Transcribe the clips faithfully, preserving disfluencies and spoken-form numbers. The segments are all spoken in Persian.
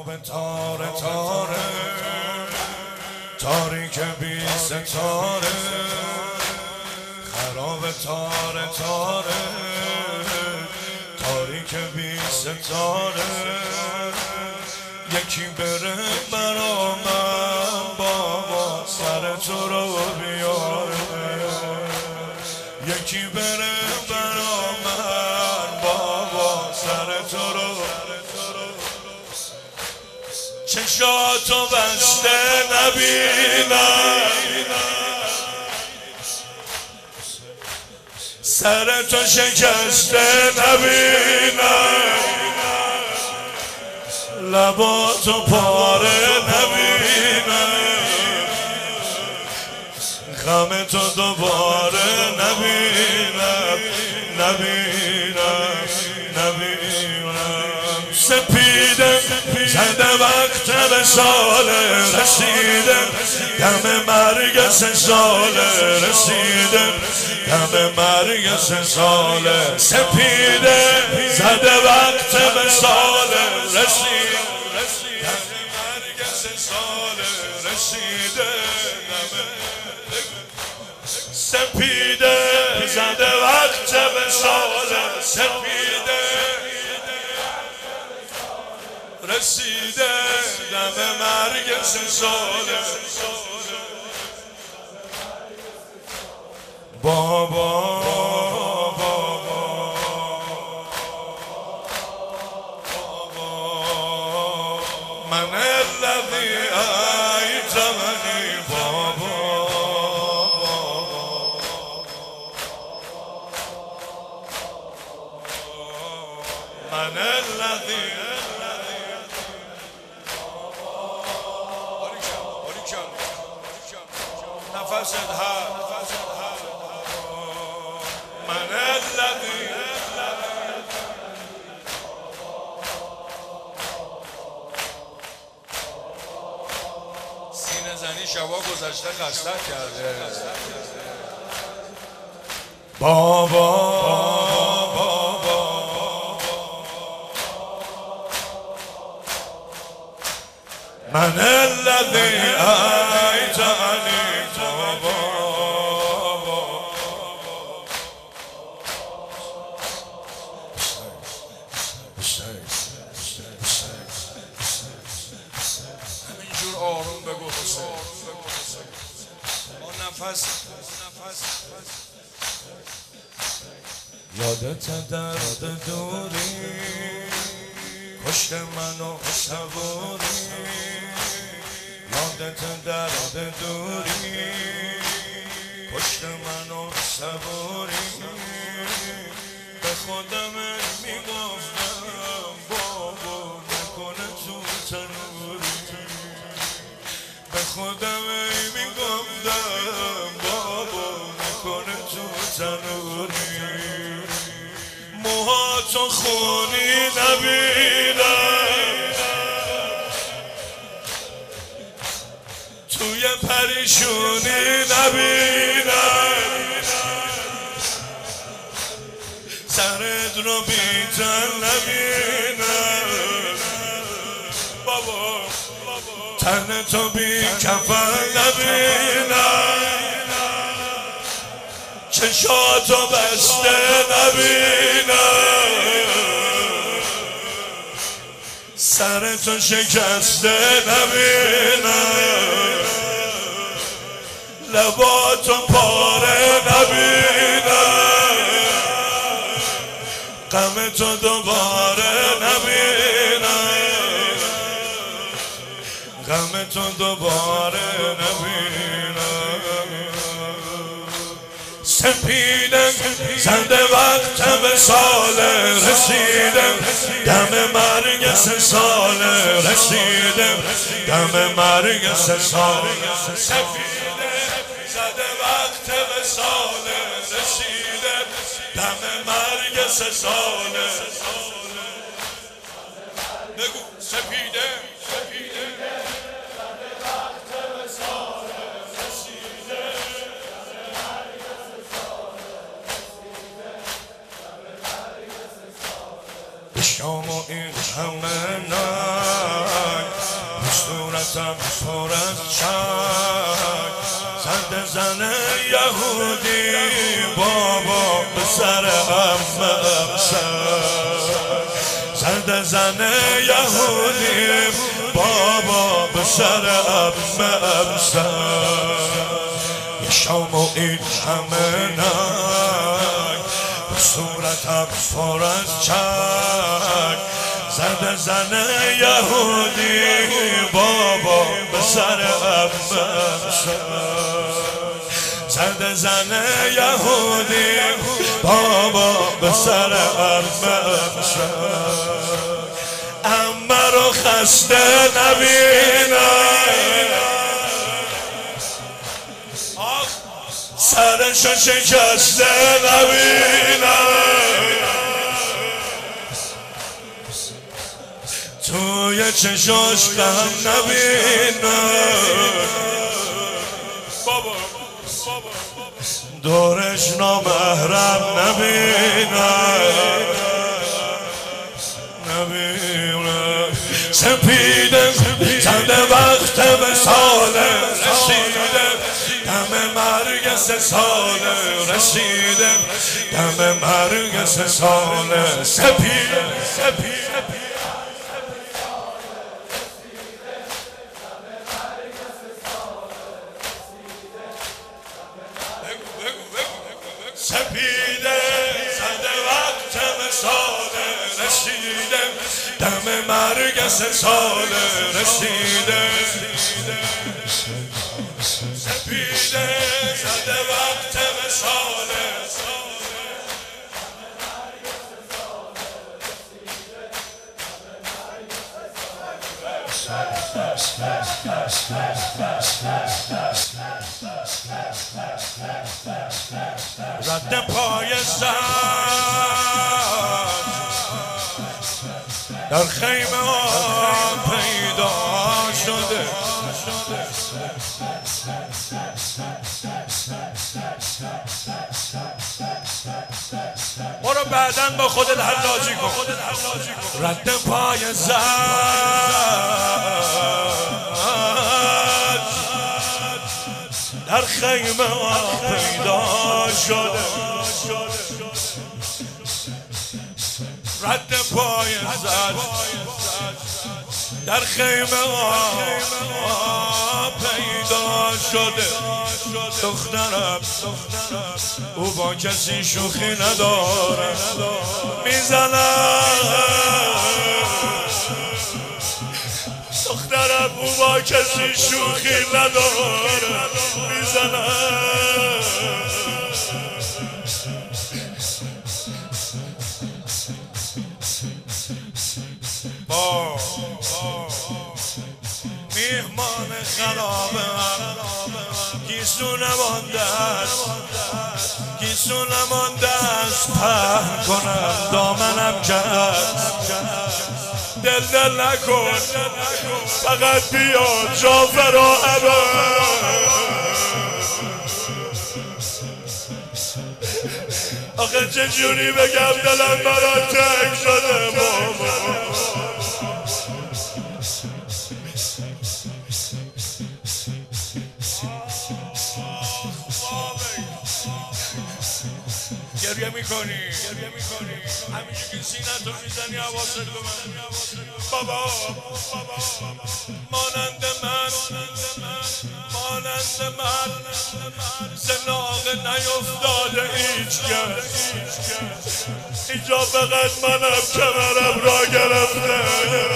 خراب تاره تاره تاریک بی ستاره خراب تاره تاره تاریک بی ستاره یکی بره برا من بابا سر تو رو بیاره یکی بره برا من بابا سر تو رو چشاتو بسته نبینم سر تو شکسته نبینم لباتو پاره نبینم غم تو دوباره نبینم نبینم نبینم سپیده زده وقت به سال رسیده دم مرگ سه سال رسیده دم مرگ سه سال سپیده زده وقت به سال رسیده دم مرگ سه سال رسیده سپیده زده وقت به سال سپیده رسیده دم مرگ سه ساله بابا بابا من الذي أيتمني بابا من الذي نفست ها من الذي سینه زنی شبا گذشته خسته کرده بابا بابا من الذي أيتني همینجور آروم بگو حسین با نفس یادت درد دوری کشت منو صبوری یادت درد دوری کشت منو صبوری به خودم میگفتم بابا نکنه تو تنوری به خودم میگفتم بابا نکنه تو تنوری موهاتو خونی نبینم توی پریشونی نبینم سرت رو بیتن نبینم بابا تن تو بی کفن نبینم چشاتو بسته نبینم سرتو شکسته نبینم لباتو پاره نبینم غم تو دوباره نبینم غم تو دوباره نبینم سپیده زنده وقت به سال رسیده دم مرگ سه سال رسیده دم مرگ سه سال سپیده زنده وقت به سال رسیده دم مرگ سه سال بگو سپیده سپیده زنده وقت به سال رسیده شام و این همه نه وقتم پر از چنگ زد زن یهودی بابا به سر عمم سنگ زد زن یهودی بابا به سر عمم سنگ یه شام و این همه ننگ به صورتم پر از چنگ زد زن یهودی بابا به سر عمم سنگ زد زن یهودی بابا به سر عمم سنگ عمه رو خسته نبینم سرشو شکسته نبینم توی چشاش غم نبینم دورش نامحرم نبینم نبینم سپیده زده وقت به ساله رسیده دم مرگ سه ساله رسیده دم مرگ سه ساله سپیده سپیده سپیده زده وقت مساله رسیده دم مرگ سه ساله رسیده سپیده زده وقت مساله رد پای زن در خیمه ها پیدا شده برو بعداً با خودت حلاجی کن رد پای زن در خیمه ها پیدا شده رد پای زن در خیمه ها پیدا شده دخترم او با کسی شوخی نداره میزنم دخترم او با کسی شوخی نداره میزنم با میهمان خراب من گیسو نمانده است گیسو نمانده است پهن کنم دامنم کرد دل دل نکن فقط بیا جعفر و ابد آخه چجوری بگم دلم برات تنگ شده بابا گریه میکنی همیشه که سینه تو میزنی حواست به من بابا مانند من مانند من زناق نیفتاده هیچ کس اینجا فقط منم کمرم را گرفته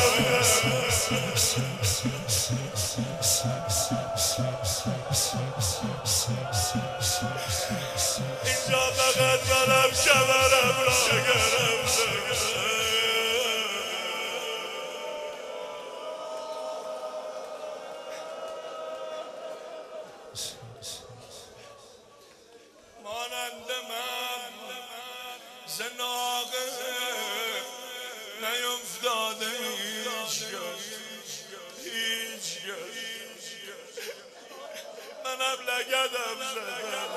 اینجا فقط منم کمرم را گرفته مانند من زناق نیفتاده هیچ هیچ منم لگدم زدم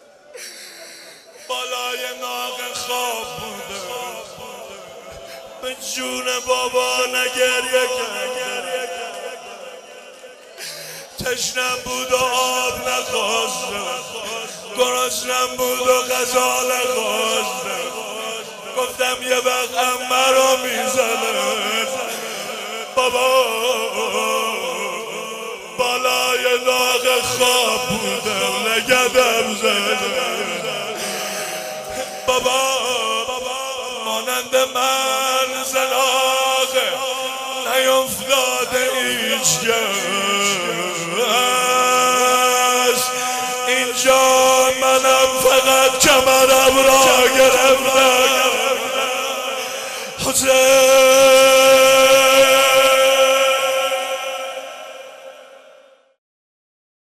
بالای ناق خواب بوده به جون بابا نگریه کرد، تشنم بود و آب نخواستم، گرسنم بود و غذا نخواستم. گفتم یه وقت عمه رو میزنه بابا، بالای داغ خواب بودم نگدم زده بابا، مانند من زلاغه نیفتاده هیچ کس اینجا، منم فقط کمرم را گرفتم. حسین